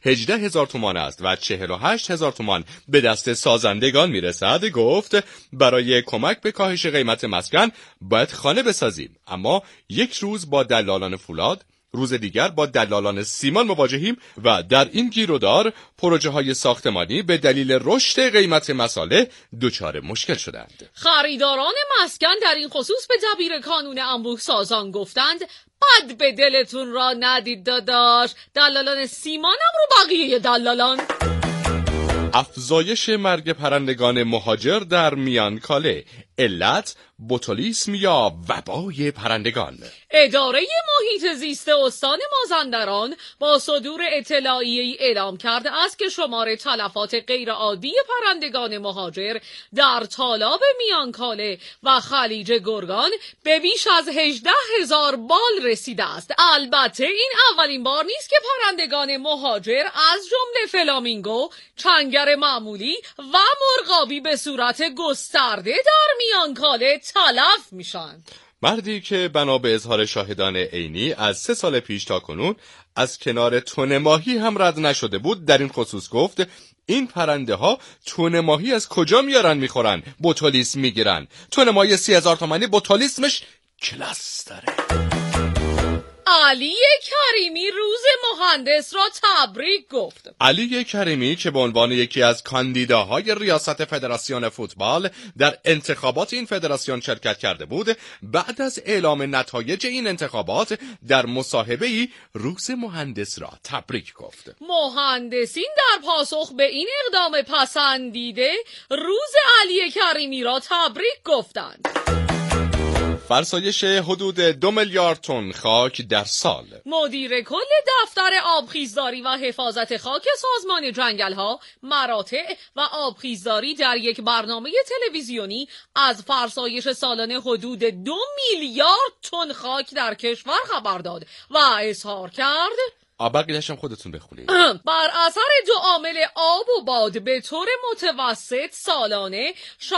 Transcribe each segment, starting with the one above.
18,000 تومان است و 48,000 تومان به دست سازندگان میرسد، گفت برای کمک به کاهش قیمت مسکن باید خانه بسازیم، اما یک روز با دلالان فولاد، روز دیگر با دلالان سیمان مواجهیم و در این گیرودار پروژه های ساختمانی به دلیل رشد قیمت مساله دچار مشکل شدند. خریداران مسکن در این خصوص به دبیر کانون انبوه سازان گفتند بد به دلتون را ندید داداش، دلالان سیمان هم رو بقیه دلالان. افزایش مرگ پرندگان مهاجر در میانکاله، علت بوتولیسم یا وبای پرندگان. اداره محیط زیست استان مازندران با صدور اطلاعیه‌ای اعلام کرده است که شمار تلفات غیرعادی پرندگان مهاجر در تالاب میانکاله و خلیج گرگان به بیش از 18,000 بال رسیده است. البته این اولین بار نیست که پرندگان مهاجر از جمله فلامینگو، چنگر معمولی و مرغابی به صورت گسترده در میانکاله تلف میشن. مردی که بنا به اظهار شاهدان عینی از 3 سال پیش تا کنون از کنار تن ماهی هم رد نشده بود، در این خصوص گفت این پرنده ها تن ماهی از کجا میارن میخورن؟ بوتولیسم میگیرن. تن ماهی 30,000 تومانی بوتولیسمش کلاس داره. علی کریمی روز مهندس را تبریک گفت. علی کریمی که به عنوان یکی از کاندیداهای ریاست فدراسیون فوتبال در انتخابات این فدراسیون شرکت کرده بود، بعد از اعلام نتایج این انتخابات در مصاحبه‌ای روز مهندس را تبریک گفت. مهندسین در پاسخ به این اقدام پسندیده روز علی کریمی را تبریک گفتند. فرسایش حدود 2 میلیارد تن خاک در سال. مدیر کل دفتر آبخیزداری و حفاظت خاک سازمان جنگل‌ها، مراتع و آبخیزداری در یک برنامه تلویزیونی از فرسایش سالانه حدود 2 میلیارد تن خاک در کشور خبر داد و اظهار کرد بقیه‌اش هم خودتون بخونید. بر اثر 2 عامل آب و باد به طور متوسط سالانه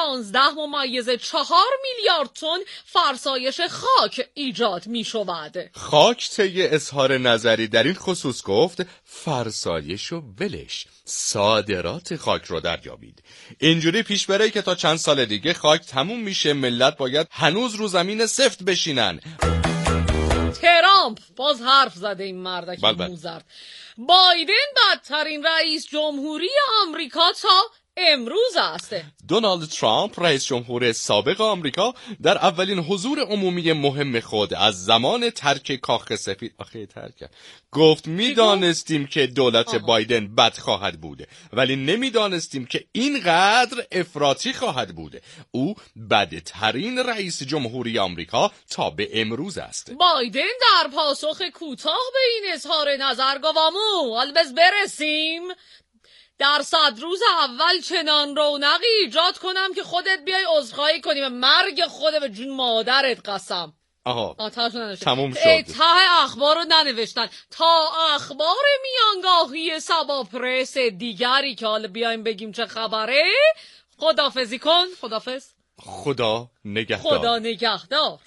16.4 میلیارد تن فرسایش خاک ایجاد می شود. خاک طی اظهار نظری در این خصوص گفت فرسایش و ولش، صادرات خاک رو دریابید. اینجوری پیش بره که تا چند سال دیگه خاک تموم میشه، ملت باید هنوز رو زمین سفت بشینن. ترامپ باز حرف زده این مردک موزرد. بایدن بدترین رئیس جمهوری آمریکا تا امروز است. دونالد ترامپ رئیس جمهور سابق آمریکا در اولین حضور عمومی مهم خود از زمان ترک کاخ سفید گفت میدانستیم که دولت بایدن بد خواهد بود، ولی نمیدانستیم که اینقدر افراطی خواهد بود. او بدترین رئیس جمهوری آمریکا تا به امروز است. بایدن در پاسخ کوتاه به این اظهار نظر گفت البته برسیم در 100 روز اول چنان رونقی ایجاد کنم که خودت بیای عذرخواهی کنی به مرگ خودت به جون مادرت قسم. تموم شد. ته اخبار رو ننوشتن تا اخبار میانگاهی سبا پرس دیگری که حالا بیایم بگیم چه خبره. خداحافظی کن. خداحافظ. خدا نگهدار. خدا نگهدار.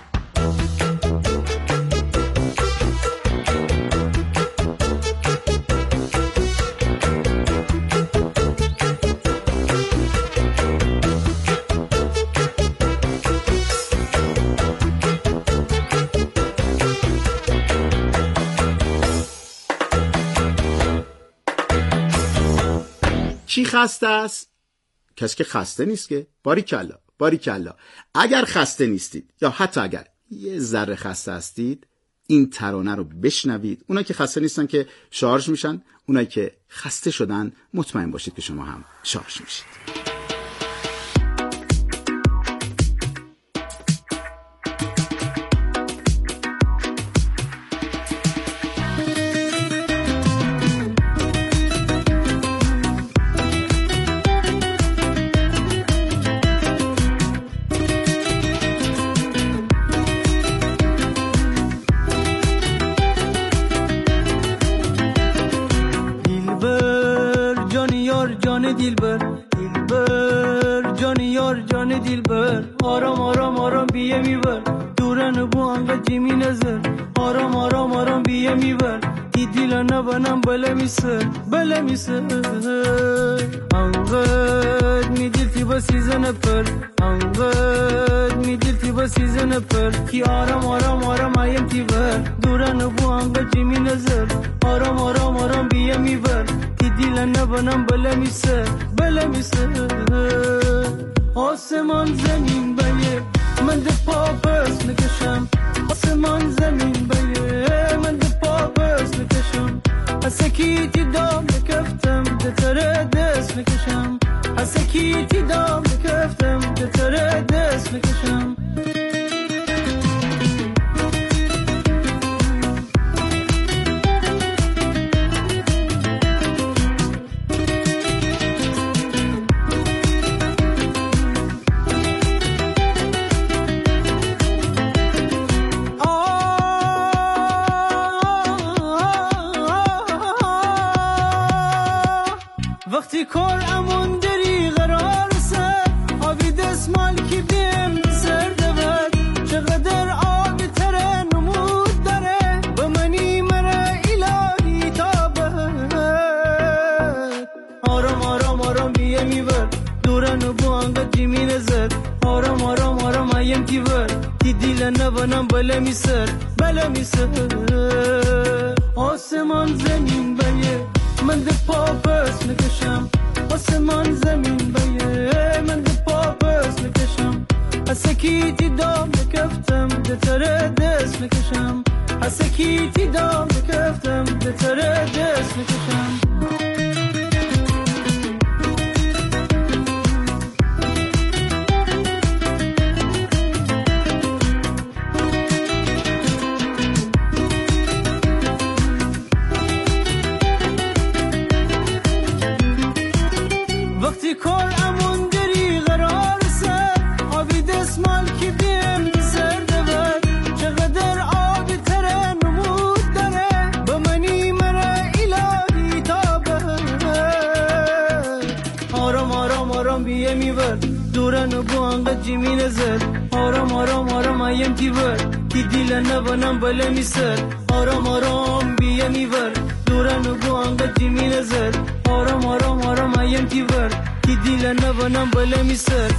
کی خسته است؟ کسی که خسته نیست که. باریکلا باریکلا. اگر خسته نیستید یا حتی اگر یه ذره خسته هستید این ترانه رو بشنوید. اونایی که خسته نیستن که شارژ میشن، اونایی که خسته شدن مطمئن باشید که شما هم شارژ میشید. دیلبر جانی یار جان دیلبر آرام آرام آرام بیه میبر دورن بو انقدر جیمی نظر آرام آرام آرام بیه میبر دیدیلا نبانم بله میسه انقدر میدیلتی با سیزن پر انقدر میدیلتی با سیزن پر کی آرام ایم تیور دورن بو انقدر جیمی نظر آرام بیا میبر دیدیلا نبانم بله میسه آسمان زمین بیه من ده پاپس نکشم آسمان زمین بیه من ده پاپس نکشم حسکیتی دام نکفتم ده تره دست نکشم حسکیتی دام نکفتم ده تره دست نکشم وقتی کار امون داری قرار سر آبی دستمال کی بیم سر دود چقدر آبی تره نمود داره به منی مره الهی تابه آرام بیه میبر دورن بو انگه جیمی نزد آرام ایم تیور دی دیل نبانم بله میسر آسمان زمین بیه من ده پاپس نکشم آسمان زمین بیه من ده پاپس نکشم حسکیتی دام نکفتم ده تره دست نکشم حسکیتی دام نکفتم ده تره دست نکشم وقتی کار امون داری قرار سر آبی دستمال کی بیم سر دود چقدر آبی تره نمود داره به منی مره الهی تابه آرام بیه میبر دورن بو انقدر جیمی نزد آرام ایم تیور دی دیل نبانم بله میسر آرام بیه میبر دورن بو انقدر جیمی نزد آرام ایم تیور کی دیل نبانم بله میسر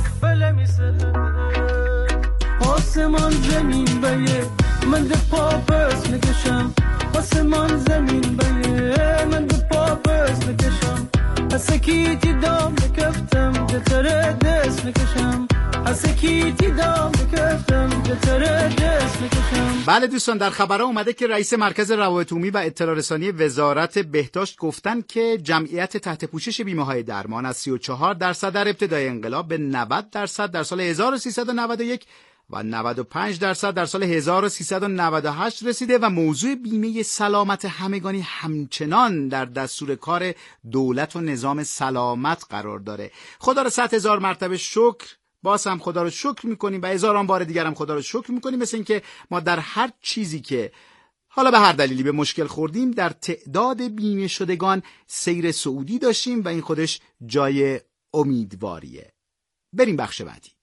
آسمان زمین بیه من ده پاپس نکشم آسمان زمین بیه من ده پاپس نکشم حسکیتی دام نکفتم ده تره دست نکشم حسکیتی دام نکفتم ده تره دست نکشم. بله دوستان، در خبرها اومده که رئیس مرکز روابط عمومی و اطلاع رسانی وزارت بهداشت گفتن که جمعیت تحت پوشش بیمه‌های درمان از 34% در ابتدای انقلاب به 90% در سال 1391 و 95% در سال 1398 رسیده و موضوع بیمه سلامت همگانی همچنان در دستور کار دولت و نظام سلامت قرار داره. خدا را 100,000 مرتبه شکر. باز هم خدا رو شکر میکنیم و هزاران بار دیگر هم خدا رو شکر میکنیم، مثل این که ما در هر چیزی که حالا به هر دلیلی به مشکل خوردیم در تعداد بیمه شدگان سیر صعودی داشتیم و این خودش جای امیدواریه. بریم بخش بعدی.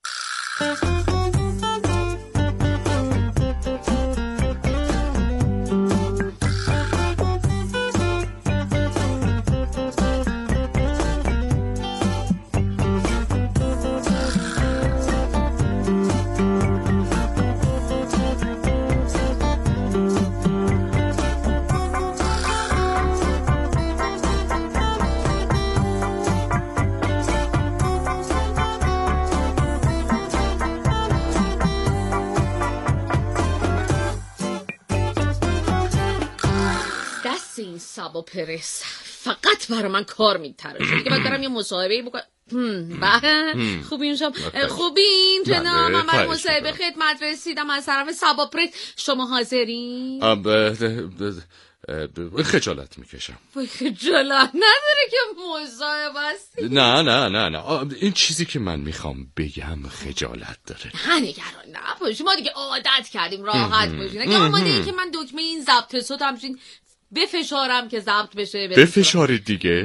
این سبا پرس فقط برای من کار میتراشه دیگه. باید برم یه مصاحبه بکنم. خوبین شما خوبین جناب، من برای مصاحبه خدمت رسیدم از طرف سبا پرس. شما حاضرین؟ خجالت میکشم. خجالت نداره که مصاحبه هستی؟ نه این چیزی که من میخوام بگم خجالت داره. نگران نباش، ما دیگه عادت کردیم، راحت باشین. اگه آماده این که من دکمه این ضبط صوت همچین بفشارم که ضبط بشه بفشارید دیگه.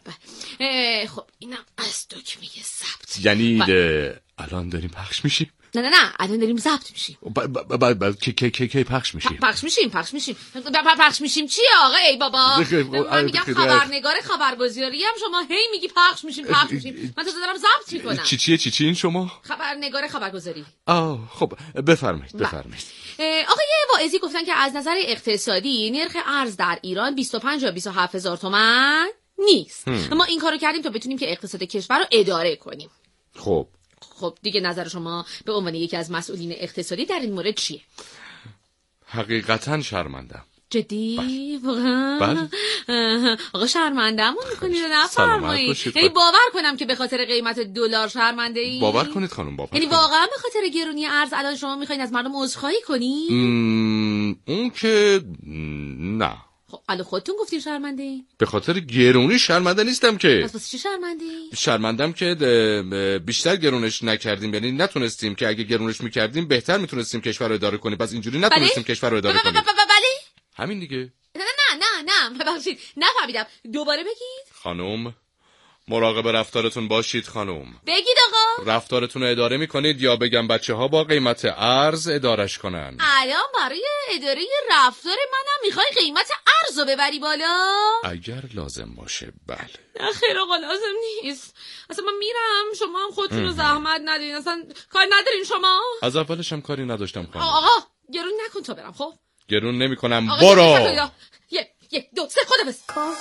خب اینم از دکمه ضبط. یعنی الان داریم پخش میشیم. نه الان داریم ضبط میشیم. کی پخش میشیم؟ پخش میشیم چیه آقا؟ ای بابا من میگم خبرنگار خبرگزاری هم شما هی میگی پخش میشیم. من تو دارم ضبط میکنم. چی این شما؟ خبرنگار خبرگزاری. خب بفرمایید. آقا یه واعظی گفتن که از نظر اقتصادی نرخ ارز در ایران 25 یا 27 هزار تومان نیست. ما این کارو کردیم تا بتونیم که اقتصاد کشور رو اداره کنیم. خب دیگه نظر شما به عنوان یکی از مسئولین اقتصادی در این مورد چیه؟ حقیقتا شرمندم. جدی؟ واقعا؟ بله. آقا شرمنده‌مون میکنید و نفرمایید. یعنی باور کنم که به خاطر قیمت دلار شرمنده ای؟ باور کنید خانم، یعنی واقعا به خاطر گرونی ارز الان شما میخواین از مردم عذرخواهی کنید؟ اون که نه. خب الان خودتون گفتین شرمنده ای؟ به خاطر گرونی شرمنده نیستم که. پس چی شرمنده ای؟ شرمندم که بیشتر گرونش نکردیم، یعنی نتونستیم که اگه گرونش میکردیم بهتر میتونستیم کشور رو اداره کنیم، پس اینجوری نتونستیم کشور رو اداره کنیم. بله؟ همین دیگه. نه ببخشید نفهمیدم، دوباره بگید. خانم مراقب رفتارتون باشید خانم. بگید آقا. رفتارتون رو اداره میکنید یا بگم بچه‌ها با قیمت ارز ادارش کنن؟ الان برای اداره رفتار منم میخوای قیمت ارز رو ببری بالا؟ اگر لازم باشه بله. نه خیر آقا لازم نیست. اصلا من میرم، شما هم خودتون رو زحمت ندین. اصلا کار ندارین شما؟ از اولش هم کاری نداشتم خانم. آقا گرون نکن تا برم. خب گرون نمیکنم، برو. 1 2 3 خدافظ. کار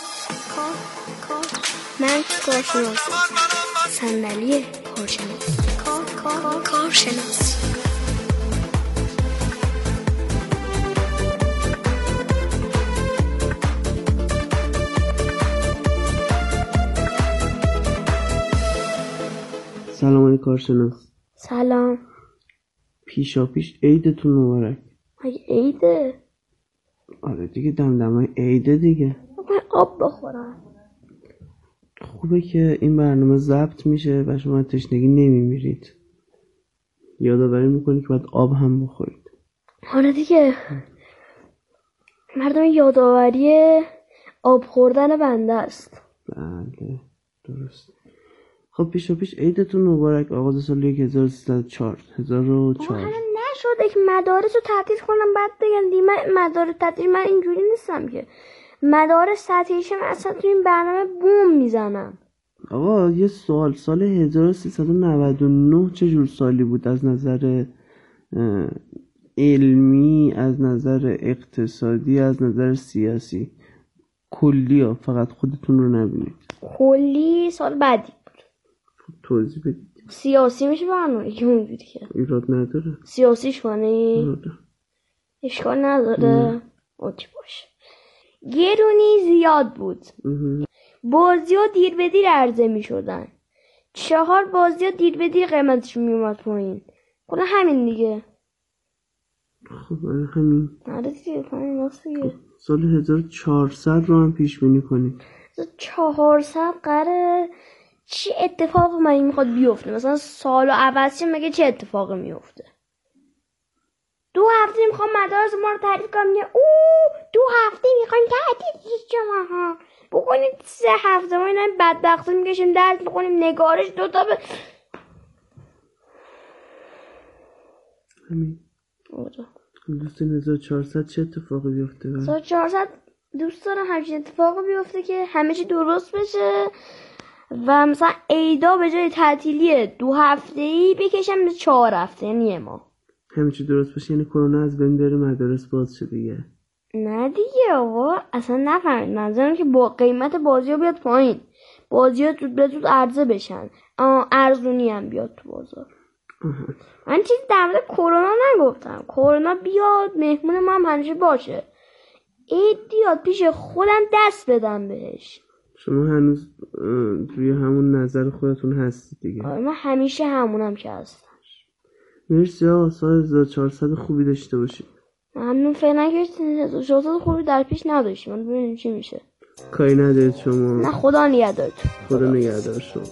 من کارشناس، صندلی کارشناس، کارشناس. سلام علیکم کارشناس. سلام. پیشا پیش عیدتون مبارک. مگه عیده؟ آره دیگه دمدمای عیده دیگه. من آب بخورم. خوبه که این برنامه ضبط میشه و شما تشنگی نمیمیرید. یادآوری میکنی که باید آب هم بخورید. آره دیگه. مردم یادآوری آب خوردن بنده است. بله درست. خب پیشا پیش عیدتون مبارک. آغاز سال 1304 نشده که مدارس رو تعطیل کنم بعد بگم دی من مدارس تعطیل. من اینجوری نیستم که مدارس تعطیلش من اصلا تو این برنامه بوم میزنم. آقا یه سال 1399 چه جور سالی بود از نظر علمی، از نظر اقتصادی، از نظر سیاسی؟ کلی ها، فقط خودتون رو نبینید. کلی سال بعدی بود. توضیح بدید. سیاسی میشه برنامه که اونجوری که ایراد نداره. سیاسیش کنی؟ اشکال نداره. اوکی باشه. گرونی زیاد بود. بازی ها دیر به دیر عرضه می شدن. 4 بازی ها دیر به دیر قیمتش می اومد پایین. خدا همین دیگه. خب همین. آره دیگه همین دیگه. سال 1400 رو هم پیش بینی کنید. 400 قراره چه اتفاق من میخواد بیفته؟ مثلا سالو عوض شه مگه چه اتفاقی میفته؟ 2 هفته میخوام مدارس ما رو تعریف کنم. 2 هفته میخوایم تعریف شما بکنید 3 هفته ما اینا بدبختا میکشیم درس میخونیم نگارش 2 تا همین. دوست 1400 چه اتفاقی بیفته؟ 1400 دوست دارم همچین اتفاقی بیفته که همه چی درست بشه و مثلا عیدا به جای تعطیلی 2 هفته‌ای بکشم به 4 هفته، یعنی ما همه چی درست بشه یعنی کرونا از بین بره، مدارس باز شه دیگه. نه دیگه آقا اصلا نفهمید. منظورم که با قیمت بازی ها بیاد پایین، بازی ها زود به زود عرضه بشن، ارزونی هم بیاد تو بازار. من چیزی در مورد کرونا نگفتم. کرونا بیاد مهمون ما هم همیشه باشه. عید بیاد پیش خودم دست بدم بهش. شما هنوز روی همون نظر خودتون هستید دیگه. آره من همیشه همونم که هستم. مرسی آقا. سال 1400 خوبی داشته باشید. ممنون. فعلا که 1400 خوبی در پیش نداشتیم. من ببینیم چی میشه. کاری ندارید شما. نه خدا نگهدارتون. خدا نگهدار شما.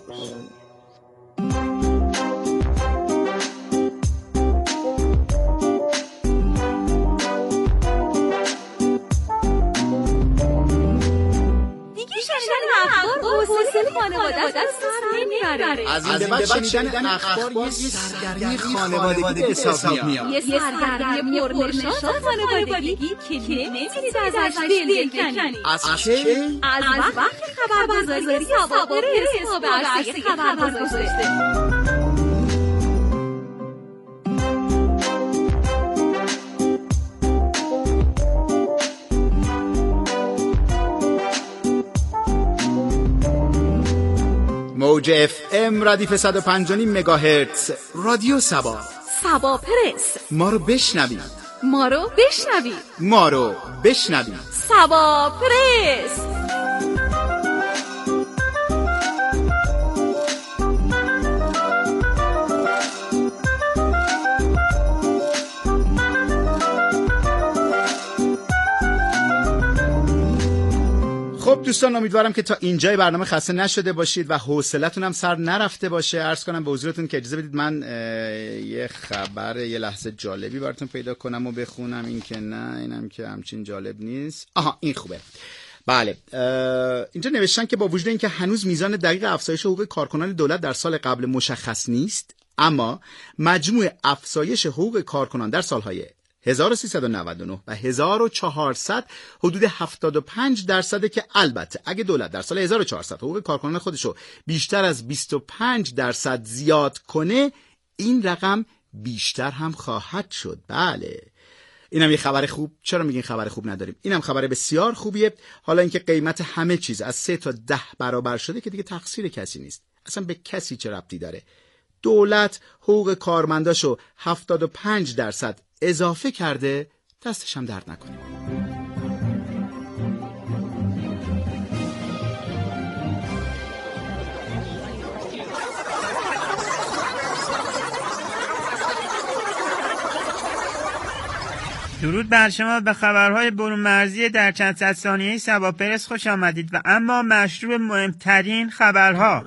دیگه شنیدن اخبار حوصله خانواده رو سر نمیبره. از این به بعد شنیدن اخبار یه سرگرمی خانوادگی به حساب میاد. یه سرگرمی پرنشاط خانوادگی که نمیتونید ازش دل بکنید. از چه؟ از وقت خبرگزاری سابق حساب عرصه خبر گذاشته. موج اف ام ردیف 105.5 مگاهرتز رادیو سبا. سبا پرس. ما رو بشنوید. ما رو بشنوید. ما رو بشنوید. سبا پرس. خب دوستان، امیدوارم که تا اینجای برنامه خسته نشده باشید و حوصلتون هم سر نرفته باشه. عرض کنم به حضورتون که اجازه بدید من یه خبر یه لحظه جالبی براتون پیدا کنم و بخونم. این که نه، اینم که همچین جالب نیست. آها، این خوبه. بله، اینجا نوشتن که با وجود اینکه هنوز میزان دقیق افزایش حقوق کارکنان دولت در سال قبل مشخص نیست، اما مجموع افزایش حقوق کارکنان در سالهای 1399 و 1400 حدود 75% که البته اگه دولت در سال 1400 حقوق کارکنان خودشو بیشتر از 25% زیاد کنه، این رقم بیشتر هم خواهد شد. بله، اینم یه خبر خوب. چرا میگین خبر خوب نداریم؟ اینم خبر بسیار خوبیه. حالا اینکه قیمت همه چیز از 3 تا 10 برابر شده که دیگه تقصیر کسی نیست. اصلا به کسی چه ربطی داره؟ دولت حقوق کارمنداشو 75% اضافه کرده، دستش هم درد نکنه. درود بر شما. به خبرهای برون مرزی در چند صد ثانیه‌ای سبا پرس خوش آمدید و اما مشروع مهمترین خبرها: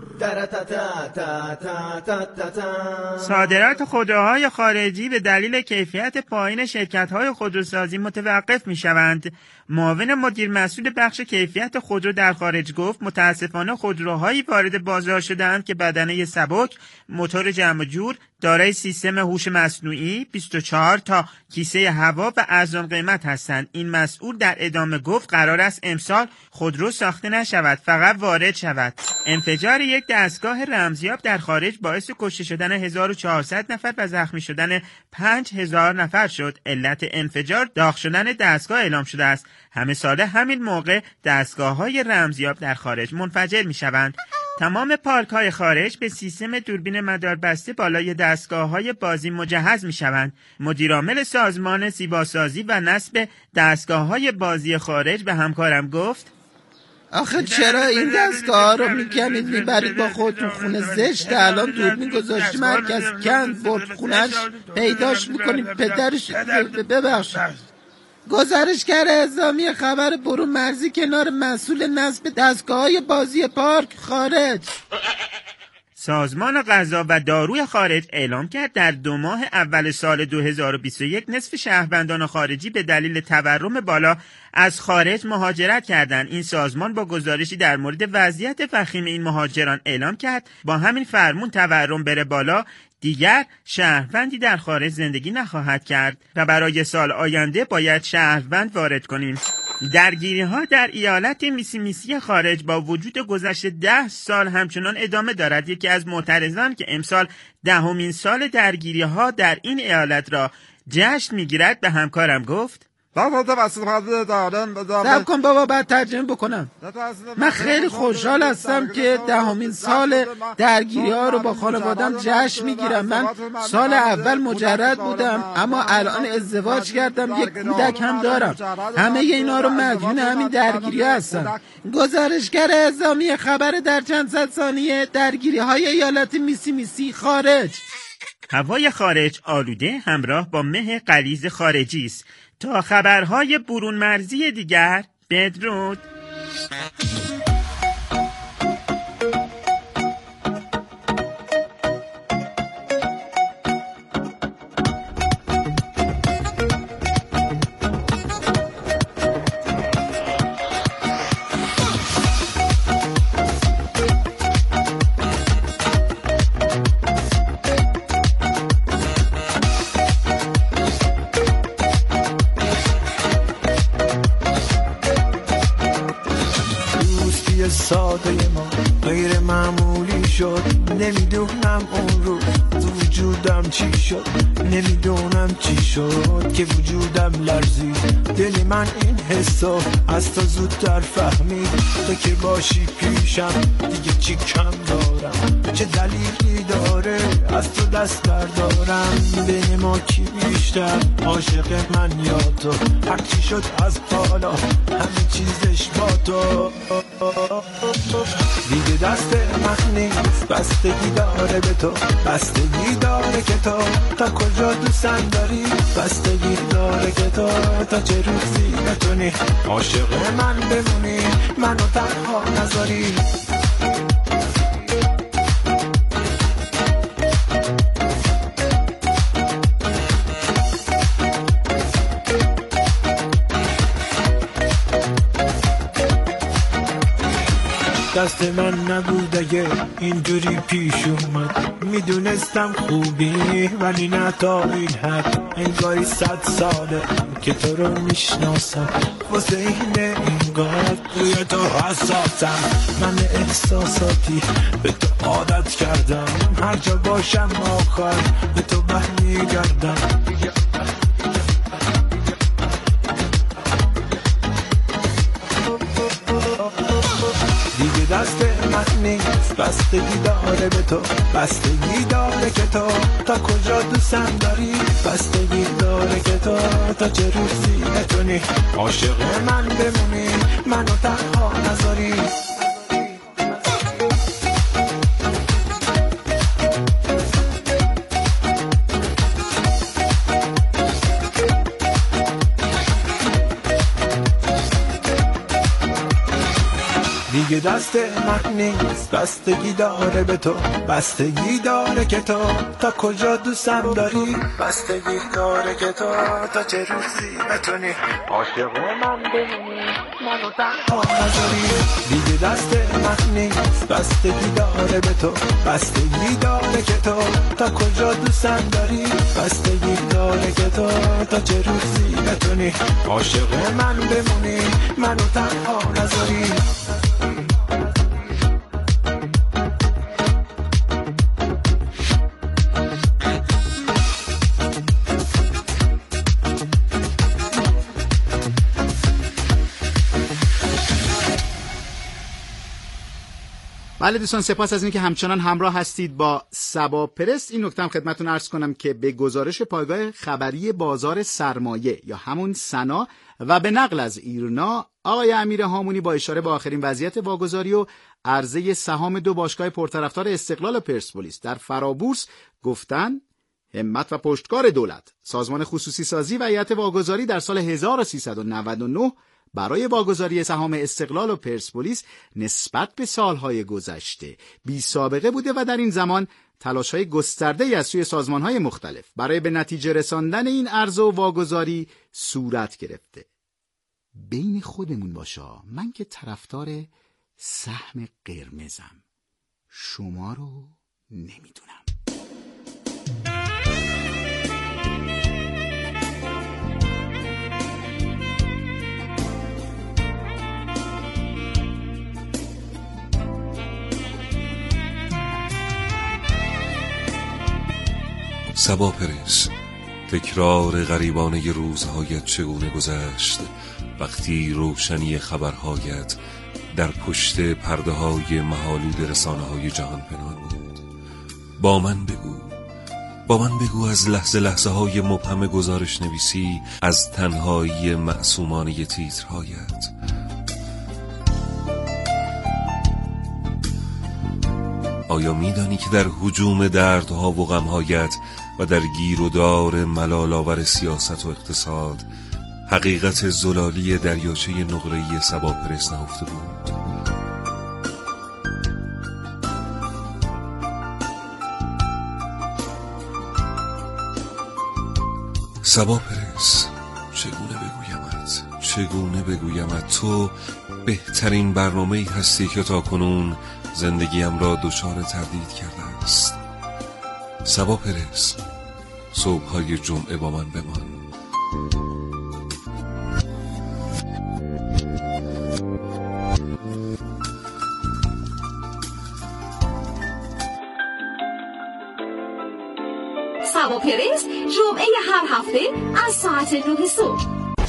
صادرات خودروهای خارجی به دلیل کیفیت پایین شرکت‌های خودروسازی متوقف می‌شوند. معاون مدیر مسئول بخش کیفیت خودرو در خارج گفت متاسفانه خودروهایی وارد بازار شده‌اند که بدنه سبک، موتور جمع جور، دارای سیستم هوش مصنوعی، 24 تا کیسه هوا و ارزان قیمت هستند. این مسئول در ادامه گفت قرار است امسال خودرو ساخته نشود، فقط وارد شود. انفجار یک دستگاه رمزیاب در خارج باعث کشته شدن 1400 نفر و زخمی شدن 5000 نفر شد. علت انفجار داغ شدن دستگاه اعلام شده است. همه ساله همین موقع دستگاه‌های رمزیاب در خارج منفجر می‌شوند. تمام پارک‌های خارج به سیستم دوربین مداربسته بالای دستگاه‌های بازی مجهز می‌شوند. مدیرعامل سازمان زیباسازی و نصب دستگاه‌های بازی خارج به همکارم گفت آخه چرا این دستگاه رو میکنید میبرید با خودتون خونه؟ زشته. الان دوربین گذاشتی مرکز کند برد خونش پیداش میکنید پدرش. ببخشید. گزارشگر اعزامی خبر برون مرزی کنار مسئول نصب دستگاه‌های بازی پارک خارج. سازمان غذا و داروی خارج اعلام کرد در 2 ماه اول سال 2021 نصف شهروندان خارجی به دلیل تورم بالا از خارج مهاجرت کردند. این سازمان با گزارشی در مورد وضعیت وخیم این مهاجران اعلام کرد با همین فرمون تورم بره بالا دیگر شهروندی در خارج زندگی نخواهد کرد و برای سال آینده باید شهروند وارد کنیم. درگیری‌ها در ایالت میسیسیپی خارج با وجود گذشت 10 سال همچنان ادامه دارد. یکی از معترضان که امسال 10مین سال درگیری‌ها در این ایالت را جشن می‌گیرد به همکارم گفت صبر کن بابا، بعد ترجمه بکنم. من خیلی خوشحال هستم که 10مین سال درگیری ها رو با خانوادم جشن میگیرم. من سال اول مجرد بودم اما الان ازدواج کردم، یک کودک هم دارم. همه اینا رو مدیون همین درگیری هستم. گزارشگر اعزامی خبر در چند صد ثانیه درگیری های ایالت میسیسیپی خارج. هوای خارج آلوده همراه با مه غلیظ خارجی است. تا خبرهای برون مرزی دیگر بدرود. ساده ما غیر معمولی شد. نمیدونم اون روز وجودم چی شد، نمیدونم چی شد که وجودم لرزید. دل من این حسو از تو زودتر فهمید. تو که باشی پیشم دیگه چی کم دارم، چه دلیلی داره از تو دست بردارم. بین ما کی بیشتر عاشق من یا تو؟ هرچی شد از حالا همه چیزش با تو. دیگه دست من نیست، بستگی داره به تو، بستگی داره که تو تا کجا دوستم داری، بستگی داره که تو تا چه روزی بتونی عاشق من بمونی، منو تنها نذاری. دست من نبود اگه اینجوری پیش اومد، میدونستم خوبی ولی نه تا این حد. انگاری 100 ساله که تو رو میشناسم، واسه اینه اینگار روی تو حساسم. من احساساتی به تو عادت کردم، هر جا باشم آخر به تو برمیگردم. دیگه دست من نیست، بستگی داره به تو، بستگی داره که تو تا کجا دوستم داری، بستگی داره که تو تا چه روزی بتونی عاشق من بمونی، منو تنها نذاری. دیگه دست من نیست، بستگی داره به تو، بستگی داره که تو تا کجا دوستم داری، بستگی داره که تو تا چه روزی بتونی عاشق من بمونی، منو تنها نذاری. دیگه دست من نیست، بستگی داره به تو، بستگی داره که تو تا کجا دوستم داری، بستگی داره که تو تا چه روزی بتونی عاشق من بمونی، منو تنها نذاری. بله دوستان، سپاس از اینکه همچنان همراه هستید با سبا پرس. این نکته هم خدمتتون عرض کنم که به گزارش پایگاه خبری بازار سرمایه یا همون سنا و به نقل از ایرنا، آقای امیر هامونی با اشاره به آخرین وضعیت واگذاری و عرضه سهام 2 باشگاه پرطرفدار استقلال و پرسپولیس در فرابورس گفتن همت و پشتکار دولت، سازمان خصوصی سازی و هیئت واگذاری در سال 1399 برای واگذاری سهام استقلال و پرسپولیس نسبت به سالهای گذشته بی سابقه بوده و در این زمان تلاش‌های گسترده‌ای از سوی سازمان‌های مختلف برای به نتیجه رساندن این عرضه و واگذاری صورت گرفته. بین خودمون باشا، من که طرفدار سهم قرمزم، شما رو نمیدونم. سبا پرس، تکرار غریبانه روزهایت چگونه گذشت وقتی روشنی خبرهایت در پشت پرده های مه‌آلود رسانه های جهان پنهان بود؟ با من بگو از لحظه های مبهم گزارش نویسی، از تنهایی معصومانه تیترهایت. آیا میدانی که در هجوم دردها و غمهایت و در گیر و دار ملال‌آور سیاست و اقتصاد حقیقت زلالی دریاچه نقره‌ای سبا پرس نهفته بود؟ سبا پرس، چگونه بگویمت تو بهترین برنامه‌ای هستی که تا کنون زندگیم را دچار تردید کرده است. سبا پرس، صبح‌های جمعه با من بمان. هواپرس جمعه هر هفته از ساعت 9 صبح.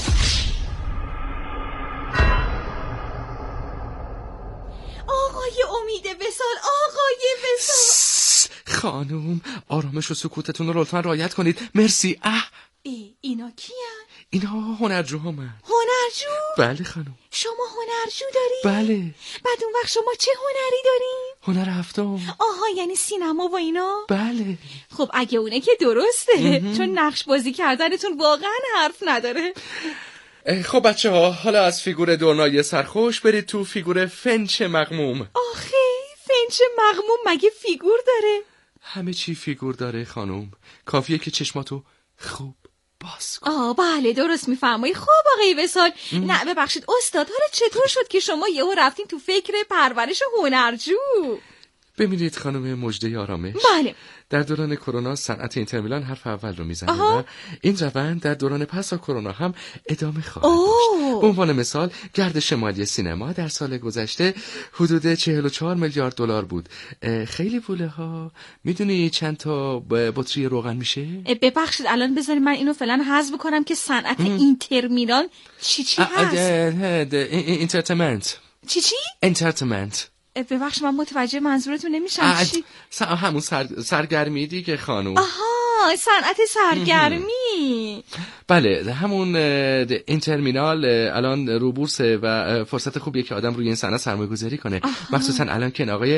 آقای امید وصال، آقای وصال. خانم آرامش و سکوتتون رو لطفا رعایت کنید. مرسی. اینا کیان؟ اینا هنرجوهامن. هنرجو؟ بله خانم. شما هنرجو داری؟ بله. بعد اون وقت شما چه هنری دارین؟ هنر هفتم. آها، یعنی سینما و اینا؟ بله. خب اگه اونه که درسته چون نقش بازی کردنتون واقعا حرف نداره. خب بچه ها، حالا از فیگور دورنای سرخوش برید تو فیگور فنچ مغموم. آخه فنچ مغموم مگه فیگور داره؟ همه چی فیگور داره خانم، کافیه که چشماتو خوب باز کن. بله درست میفرمایی. خب آقای وصال، نه ببخشید استاد، حالا چطور شد که شما یهو رفتین تو فکر پرورش هنرجو؟ ببینید خانم مژده آرامش، بله، در دوران کرونا صنعت اینتر میلان حرف اول رو میزنه و این روند در دوران پس از کرونا هم ادامه خواهد داشت. به عنوان مثال گرد شمالی سینما در سال گذشته حدود 44 میلیارد دلار بود. خیلی پوله ها. میدونی چند تا بطری روغن میشه؟ ببخشید الان بذارید من اینو فعلا حذف کنم که صنعت اینتر میلان چی هست؟ اینترتمنت. چی؟ انترتمنت. ببخشید من متوجه منظورتون نمیشم. چی؟ همون سرگرمی دیگه خانم. آها، صنعت سرگرمی. بله، همون اینترمینال الان رو بورسه و فرصت خوبیه که آدم روی این صنعت سرمایه‌گذاری کنه. مخصوصا الان که آقای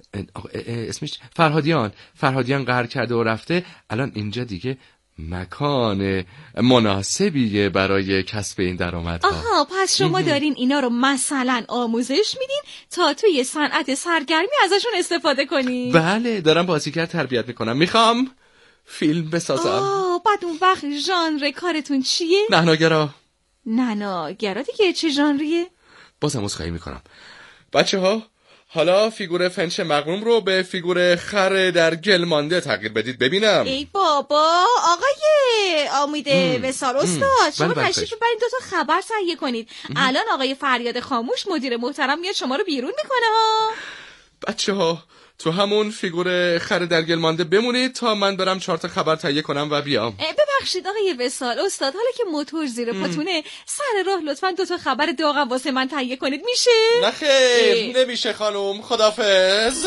اسمش فرهادیان قهر کرده و رفته، الان اینجا دیگه مکان مناسبیه برای کسب این درآمدها. پس شما دارین اینا رو مثلا آموزش میدین تا توی صنعت سرگرمی ازشون استفاده کنین؟ بله، دارم بازیگر تربیت میکنم. میخوام فیلم بسازم. بعد اون وقت ژانر کارتون چیه؟ نهناگرا دیگه چه ژانریه؟ بازم عذرخواهی میکنم. بچه‌ها، حالا فیگور فنچ مغموم رو به فیگور خر در گل مانده تغییر بدید ببینم. ای بابا، آقای امید وصال استاد، شما تشریف ببرید 2 تا خبر تهیه کنید. الان آقای فریاد خاموش مدیر محترم میاد شما رو بیرون میکنه ها. بچه‌ها تو همون فیگور خر در گل مانده بمونید تا من برم 4 تا خبر تهیه کنم و بیام. ببخشید آقای وصال استاد، حالا که موتور زیر پاتونه سر راه لطفاً 2 تا خبر داغم واسه من تهیه کنید، میشه؟ نه خیر، نمیشه خانم. خداحافظ.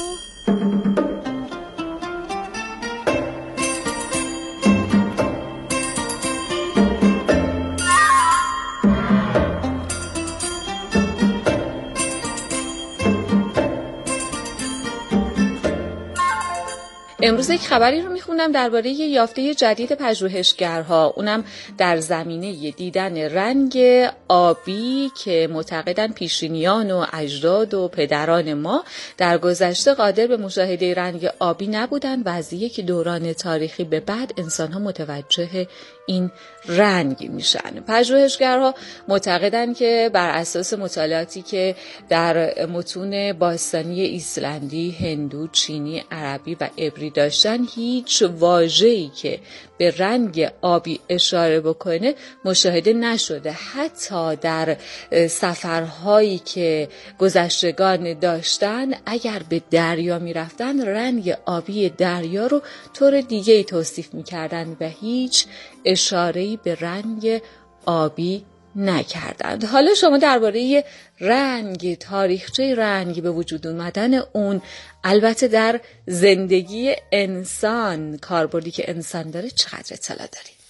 امروز یک خبری رو میخوندم درباره یافته جدید پژوهشگرها، اونم در زمینه دیدن رنگ آبی که معتقدن پیشینیان و اجداد و پدران ما در گذشته قادر به مشاهده رنگ آبی نبودن و از یک دوران تاریخی به بعد انسان‌ها متوجه این رنگ میشن. پژوهشگرها معتقدن که بر اساس مطالعاتی که در متون باستانی ایسلندی، هندو، چینی، عربی و عبری داشتن، هیچ واژه‌ای که به رنگ آبی اشاره بکنه مشاهده نشده. حتی در سفرهایی که گذشتگان داشتن اگر به دریا می رفتن رنگ آبی دریا رو طور دیگه‌ای توصیف می کردن و هیچ اشاره‌ای به رنگ آبی نکردند. حالا شما درباره رنگ، تاریخچه رنگ به وجود اومدن اون، البته در زندگی انسان، کاربردی که انسان داره، چقدر اطلاع دارید؟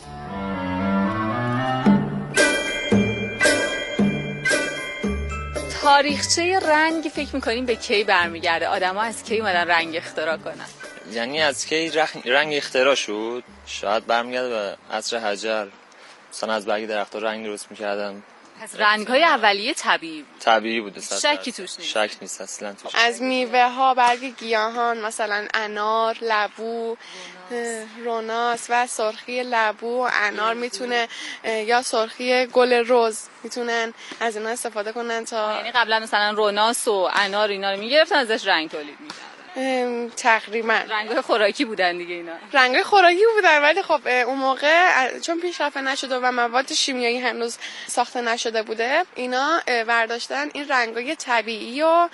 تاریخچه رنگ فکر میکنیم به کی برمیگرده؟ آدما از کی اومدن رنگ اختراع کنن؟ یعنی از کی رنگ اختراع شد؟ شاید برمیگرده به عصر حجر، مثلا از برگ درخت‌ها رنگ درست می‌کردن. پس رنگ‌های اولیه طبیعی بوده. شکی توش نیست. شک نیست اصلا توش. از میوه‌ها، برگ گیاهان، مثلا انار، لبو، روناس و سرخی لبو و انار میتونه، یا سرخی گل رز میتونن از اینا استفاده کنن تا، یعنی قبلا مثلا روناس و انار اینا رو میگرفتن ازش رنگ تولید می‌کردن. تقریبا رنگ‌های خوراکی بودن دیگه اینا. رنگ‌های خوراکی بودن، ولی خب اون موقع چون پیشرفت نشده و مواد شیمیایی هنوز ساخته نشده بوده، اینا برداشتن این رنگ‌های طبیعی و